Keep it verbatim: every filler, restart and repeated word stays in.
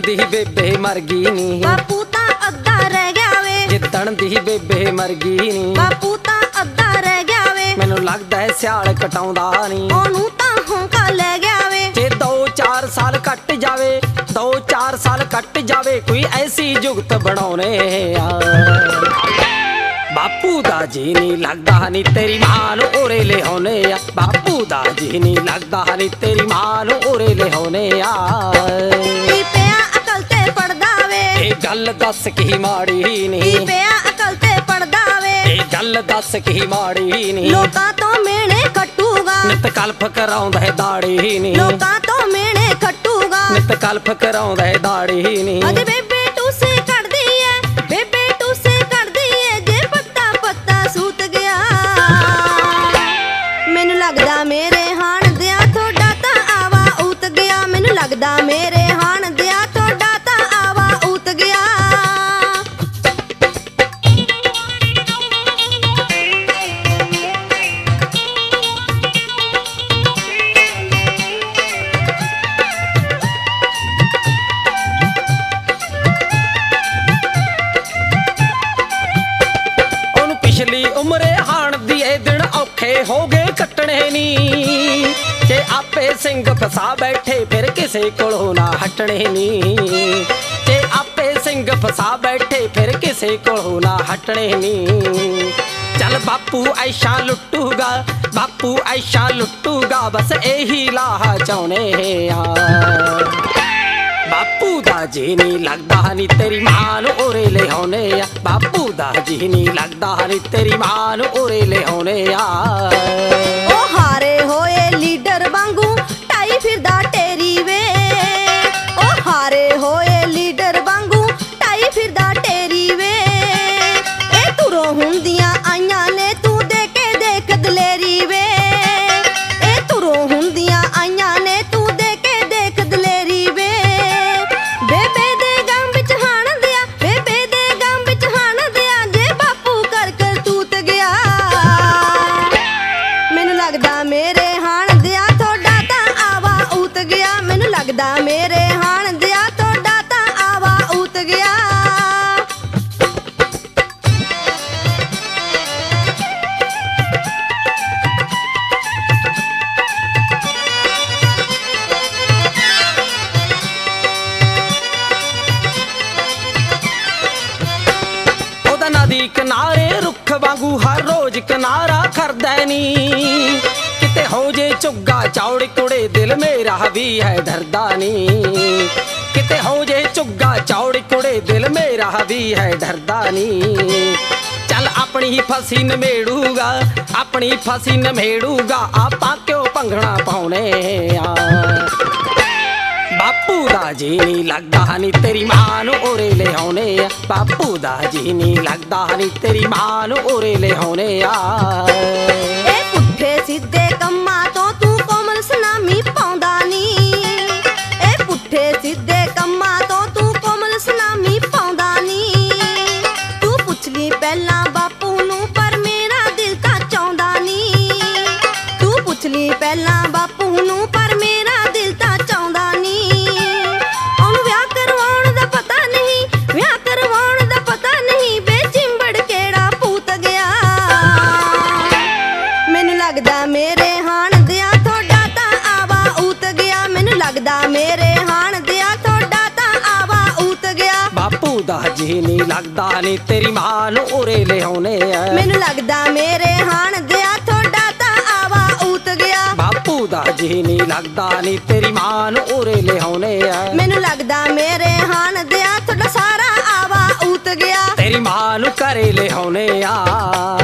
दी बेबे मर गई नी बापू तां अद्धा रह गया वे जिद्दण दी बेबे मर गई नी बापू तां अद्धा रह गया वे मैनू लगदा है सियाल कटाउंदा नी ओनू तां होंका ले गया वे जे दो चार साल कट जावे दो चार साल कट जावे कोई ऐसी जुगत बनाउने बापू दा जी नी लगदा नी तेरी मां नू ओरे ले होने आ बापू दा जी नी लगदा नी तेरी मां नू ओरे ले होने आ पिया अकल ते पड़दा वे ए गल दस की माड़ी नी पिया अकल ते पड़दा वे ए गल दस की माड़ी नी लोकां तो मेणे कटूगा नित कल्प कराउंदा है दाड़ी नी लोकां तो मेणे कटूगा नित कल्प कराउंदा है दाड़ी नी अज बेबे टूसे कटदी है बेबे टूसे कटदी है जे पत्ता पत्ता सूत गया मैनू लगदा मेरे हाण दिया थोड़ा तां आवा उत गया मैनू लगदा मेरे हाण दिया थोड़ा तां आवा उत गया पिछली उम्रे हाण दिए दिन औखे हो गए कटने नी जे आपे सिंह फसा बैठे फिर किसे कोलों ना हटने नी जे आपे सिंह फसा बैठे फिर किसे कोलों ना हटने नी चल बापू ऐशा लुटूगा बापू ऐशा लुटूगा बस यही लाहा चाहने आ बापू दा जी नी लगदा नी तेरी मां नू ओरे ले होने आ बापू दा जी नी लगदा नी तेरी मां नू ओरे ले होने आ ओ हारे होए लीडर वांगू टाई फिरदा टेरी वे ओ हारे होए लीडर वांगू टाई फिरदा टेरी वे ए तुरो हुंदियां आईयां ने तू दे के देख दलेरी वे ए तुरो हुंदियां आईयां ने तू दे के देख दलेरी वे बेबे दे गम विच हाण दिया बेबे दे गम विच हाण दिया जे बापू कर कर तूत गया मैनू लगदा मेरे हाण दिया थोड़ा तां आवा उत गया मैनू लगदा मेरे हाण दिया थोड़ा तां आवा उत गया नदी किनारे रुख वांगू हर रोज किनारा करदा नी किते हो जे चुग्गा चौड़ कुड़े दिल मेरा भी है डरदा नी किते हो जे चुग्गा चौड़ कुड़े दिल मेरा भी है डरदा नी चल अपनी ही फसी नमेड़ूगा अपनी फसी नमेड़ूगा आपां क्यों भंगड़ा पाउने आ बापू दा जी नी लगदा नी तेरी मां नू ओरे ले होने आ बापू दा जी नी लगदा नी तेरी मां नू ओरे ले होने आ ए पुट्ठे सीधे कम्मा तो तू कोमल सलामी पाउंदा नी ए पुट्ठे सीधे कम्मा तो तू कोमल सलामी पाउंदा नी तू पुछ ली पहला बापू नू पर मेरा दिल तां चाहुंदा नी तू पुछ ली पहला बापू नू पर मेरा दिल तां चाहुंदा नी मेरे हाण दिया थोड़ा तां आवा उत गया मैनू लगदा मेरे हाण दिया थोड़ा तां आवा उत गया बापू दा जी नी लगदा नी तेरी मां नू ओरे ले होने आ मैनू लगदा मेरे हाण दिया थोड़ा तां आवा उत गया बापू दा जी नी लगदा नी तेरी मां नू ओरे ले होने आ मैनू लगदा मेरे हाण दिया थोड़ा सारा आवा उत गया तेरी मां नू करे ले होने आ।